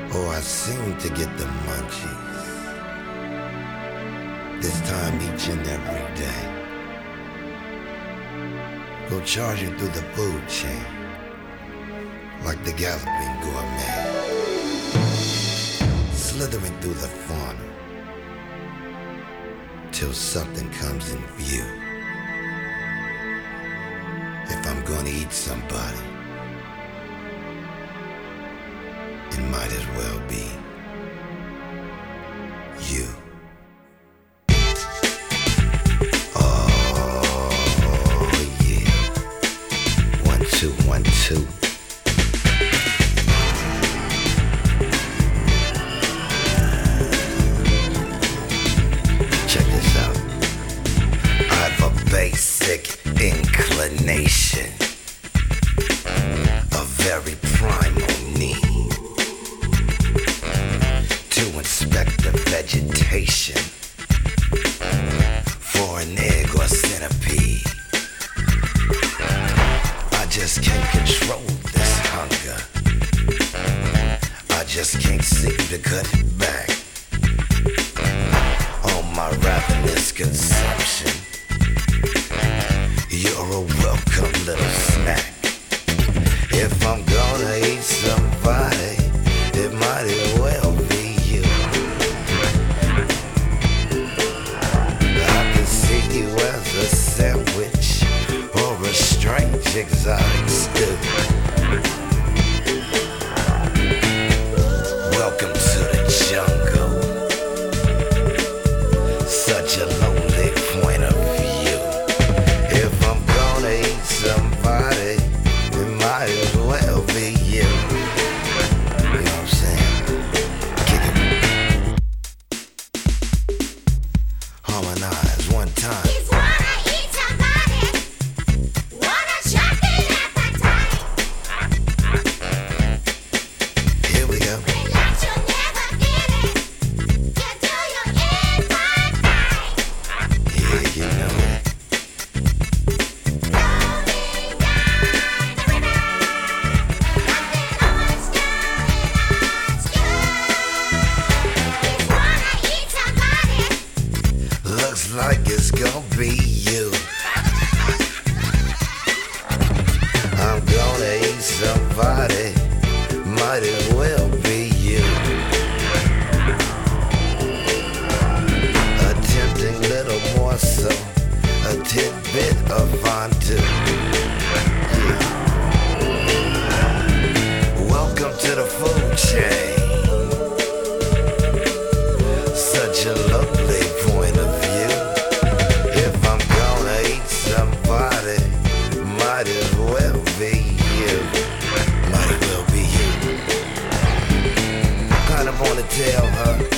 Oh, I seem to get the munchies. This time each and every day. Go charging through the food chain like the galloping gourmet. Slithering through the fauna till something comes in view. If I'm gonna eat somebody, it might as well be you. Oh yeah. 1 2 1 2. Check this out. I've a basic inclination, a very primal need to inspect the vegetation for an egg or centipede. I just can't control this hunger. I just can't seem to cut it back on my ravenous consumption. You're a welcome little snack. If I'm gonna eat somebody, it might as well be you. I can see you as a sandwich or a strange exotic stew. Welcome to the jungle. Such a lonely point of view. If I'm gonna eat somebody, it might as well be you. You know what I'm saying? Kick it. Harmonize one time. Just wanna eat somebody. Wanna shock it appetite. Here we go. But you'll never get it. You do your inside right. Yeah, you know it. Rolling down the river. Nothing always good. Just wanna eat somebody. Looks like it's gonna be you. I'm gonna eat somebody. Might as well be you. A tempting little morsel, a tidbit of fondue. Yeah. Welcome to the food chain. Such a lovely point of view. If I'm gonna eat somebody, might as well be you. Might as well be you. Kinda wanna tell her